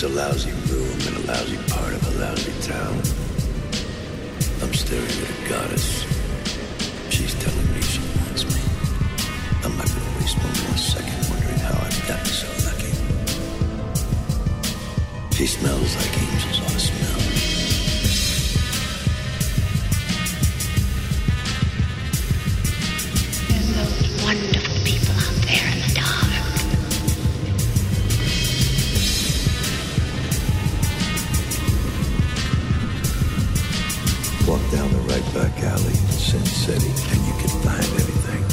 a lousy room in a lousy part of a lousy town. I'm staring at a goddess. She's telling me she wants me. I'm not gonna waste one more second wondering how I've gotten so lucky. She smells like angels ought to smell. There's those wonderful people out there in the dark. Walk down the right back alley in Sin City and you can find anything.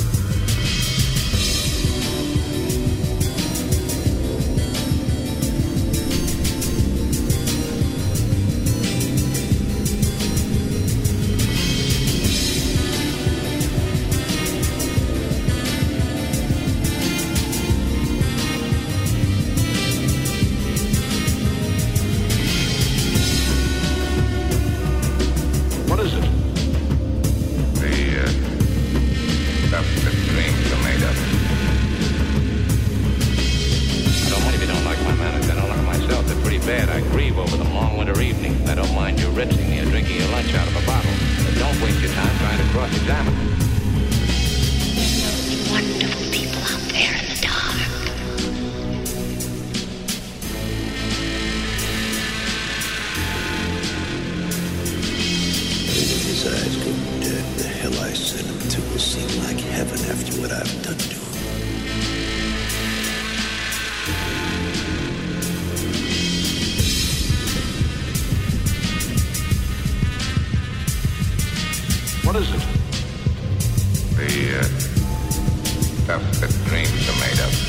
What is it? The stuff that dreams are made of.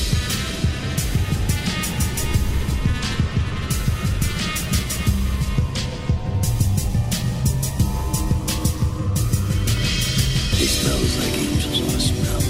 She smells like angels ought to smell.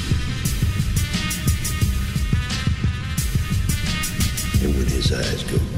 His eyes go